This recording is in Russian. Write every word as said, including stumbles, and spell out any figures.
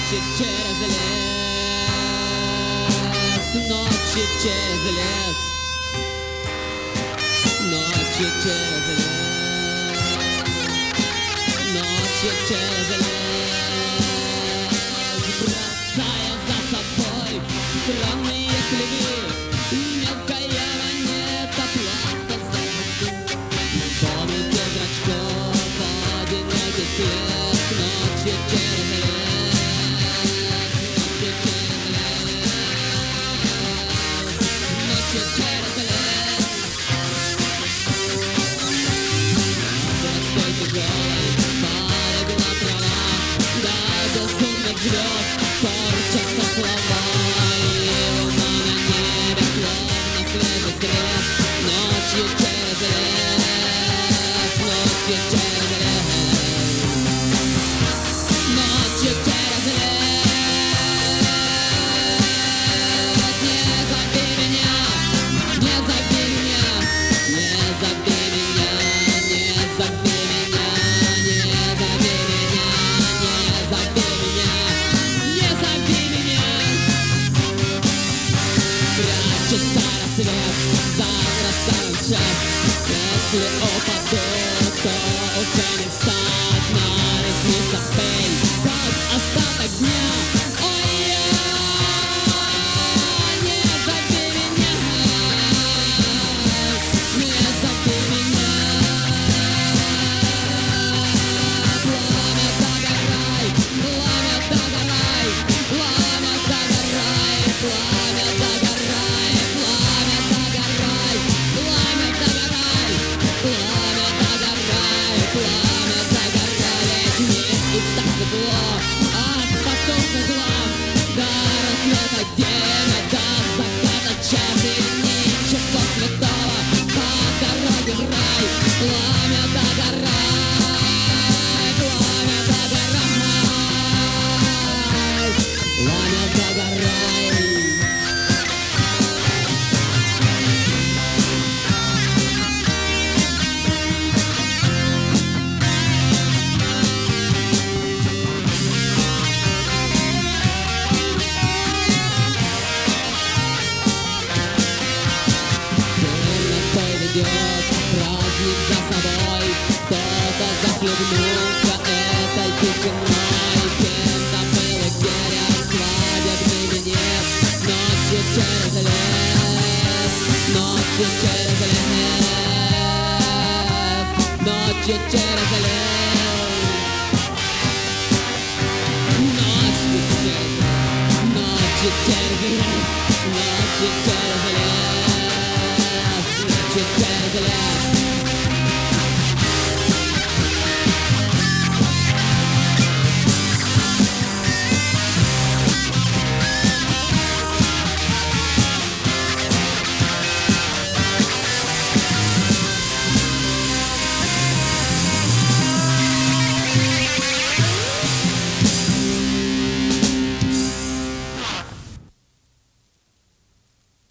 Ночи через лес, ночи через лес, ночи через лес, ночи через лес, бросая за собой странные следы, мелкая монета плата забыты, помнит без зрачков одинокий след, ночи через лес. Порчатся слова, и луна на небе словно слезет крест. Ночью через лес, ночью через лес, ночью через лес. Не зови меня, не зови меня, не зови меня, не зови меня, не зови меня, не зови меня. Прячется рассвет за рассветом час. Если упаду, то уже не встать. Нариснится пыль, как остаток дня. Ой-ой, не зови меня, не зови меня. Пламя догорай, пламя догорай, пламя догорай, пламя догорай. Пламя догорай, пламя догорай, пламя догорай, пламя догорай. Весь мир и так светло от потока зла до рассвета день, до заката час, и ничего святого по дороге в рай. Пламя догорай, пламя догорай, пламя догорай. Поведет праздник за собой, кто-то захлебнулся этой тишиной. Кем-то был утерян свадебный венец. Ночью через лес, ночью через лес, ночью через лес, ночью через лес, ночью через лес, ночью через лес. Just